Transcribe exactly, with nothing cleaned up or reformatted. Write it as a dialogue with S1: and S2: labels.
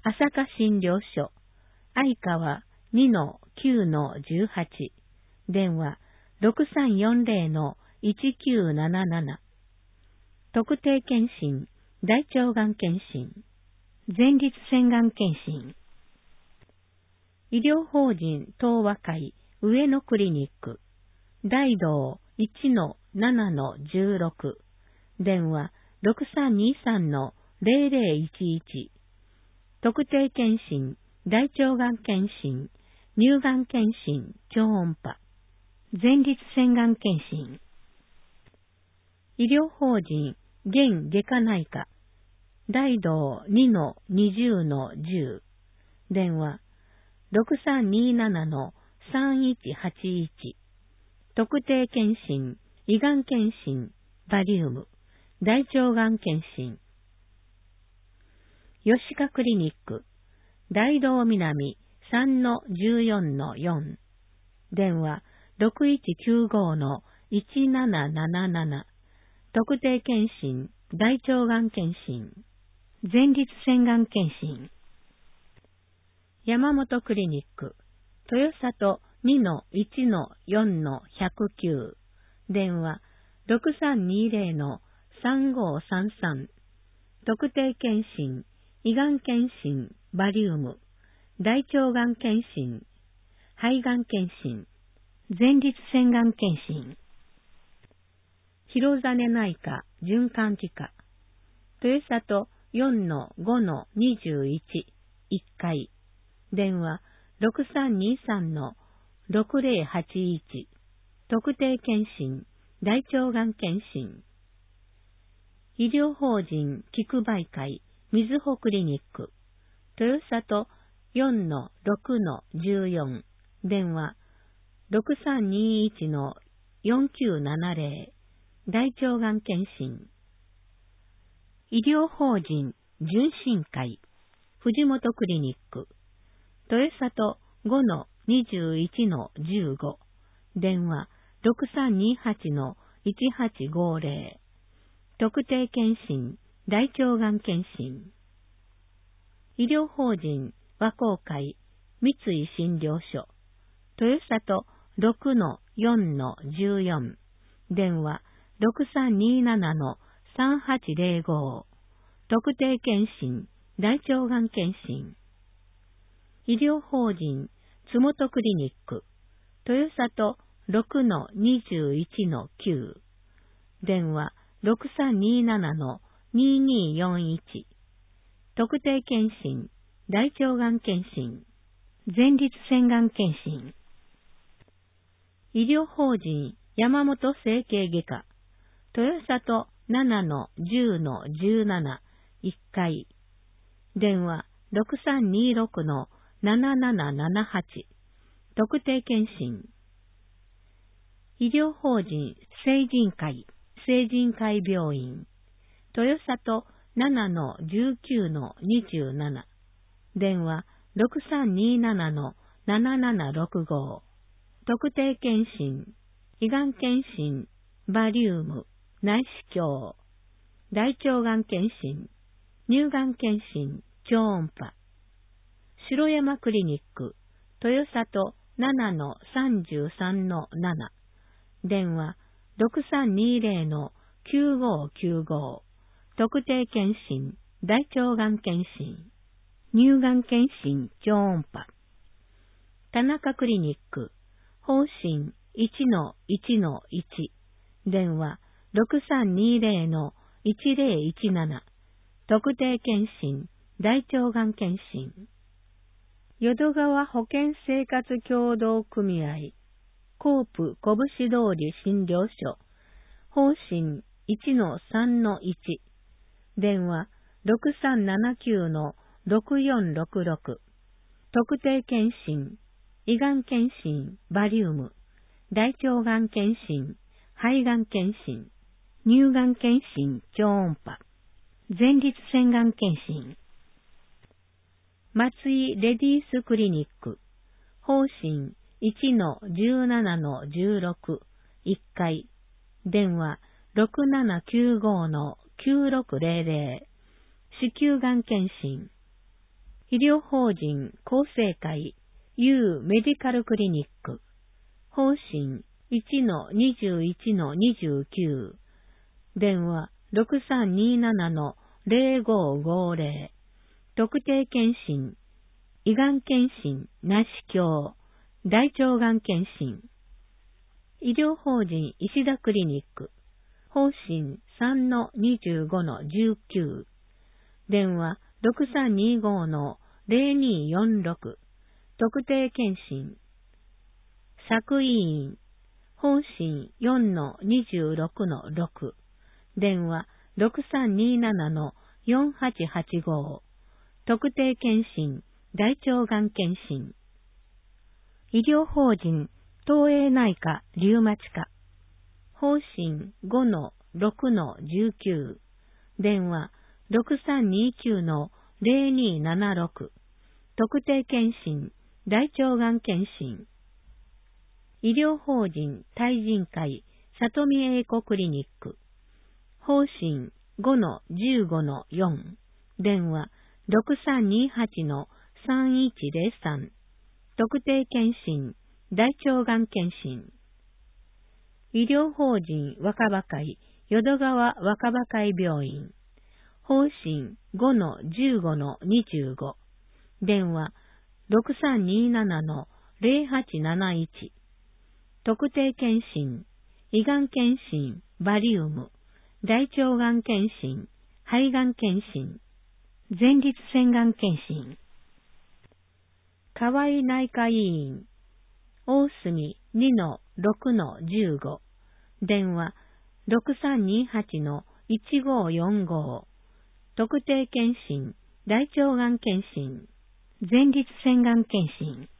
S1: 朝霞診療所、相川 にのきゅうのじゅうはち、電話 ろくさんよんゼロのいちきゅうなななな、特定健診、大腸がん検診、前立腺がん検診、医療法人東和会上野クリニック、大道 いちのななのじゅうろく、電話 ろくさんにさんのゼロゼロいちいち、特定健診、大腸がん検診、乳がん検診、超音波、前立腺がん検診、医療法人現外科内科、大道 にのにじゅうのじゅう、電話 ろくさんにななのさんいちはちいち、特定健診、胃がん検診、バリウム、大腸がん検診、吉川クリニック、大道南 さんのじゅうよんのよん、電話 ろくいちきゅうごのいちなななななな、特定健診、大腸がん検診、前立腺がん検診、山本クリニック、豊里 にのいちのよんのひゃくきゅう、電話 ろくさんにゼロのさんごさんさん、特定健診、胃がん検診、バリウム、大腸がん検診、肺がん検診、前立腺がん検診、広実内科循環器科、豊里 よんのごのにじゅういち、いっかい、電話 ろくさんにさんのろくゼロはちいち、特定健診、大腸がん検診、医療法人菊梅会みずほクリニック、豊里 よんのろくのじゅうよん、電話 ろくさんにいちのよんきゅうななゼロ、大腸がん検診、医療法人純真会藤本クリニック、豊里 ごのにじゅういちのじゅうご、電話 ろくさんにはちのいちはちごゼロ、特定健診、大腸がん検診、医療法人和光会三井診療所、豊里 ろくのよんのじゅうよん、電話 ろくさんにななのさんはちゼロご、特定健診、大腸がん検診、医療法人津本クリニック、豊里 ろくのにじゅういちのきゅう、電話 ろくさんにななのにによんいち、特定健診、大腸がん検診、前立腺がん検診、医療法人山本整形外科、豊里 ななのじゅうのじゅうなな、いっかい、電話 ろくさんにろくのなななななはち、特定健診、医療法人成人会成人会病院、豊里 ななのじゅうきゅうのにじゅうなな、電話 ろくさんにななのななななろくご、特定健診、胃がん検診、バリウム、内視鏡、大腸がん検診、乳がん検診、超音波、城山クリニック、豊里 ななのさんじゅうさんのなな、電話 ろくさんにゼロのきゅうごきゅうご、特定健診、大腸がん検診、乳がん検診、超音波、田中クリニック、方針 いちのいちのいち、電話 ろくさんにゼロのいちゼロいちなな、特定健診、大腸がん検診、淀川保健生活協同組合、コープ拳通り診療所、方針 いちのさんのいち、電話 ろくさんななきゅうのろくよんろくろく、特定健診、胃がん検診、バリウム、大腸がん検診、肺がん検診、乳がん検診、超音波、前立腺がん検診、松井レディースクリニック、方針 いちのじゅうななのじゅうろく、いっかい、電話 ろくななきゅうごのきゅうろくゼロゼロ、子宮がん検診、 医療法人厚生会 U メディカルクリニック方針 いちのにじゅういちのにじゅうきゅう 電話 ろくさんにーななのぜろごーごーぜろ 特定健診胃がん検診なし協大腸がん検診医療法人石田クリニック方針 さんのにじゅうごのじゅうきゅう 電話 ろくさんにーごーのぜろにーよんろく 特定健診作医院方針 よんのにじゅうろくのろく 電話 ろくさんにーななのよんはちはちごー 特定健診大腸がん検診医療法人東映内科リウマチ科方針 ごのろくのじゅうきゅう 電話 ろくさんにーきゅうのぜろにーななろく 特定健診大腸がん検診医療法人対人会里見英子クリニック方針 ごのじゅうごのよん 電話 ろくさんにーはちのさんいちぜろさん 特定健診大腸がん検診医療法人若葉会淀川若葉会病院方針 ごのじゅうごのにじゅうご 電話 ろくさんにーななのぜろはちなないち 特定健診胃がん検診バリウム大腸がん検診肺がん検診前立腺がん検診河合内科医院大隅 にのろくのじゅうご 電話 ろくさんにーはちのいちごーよんごー 特定健診大腸がん検診前立腺がん検診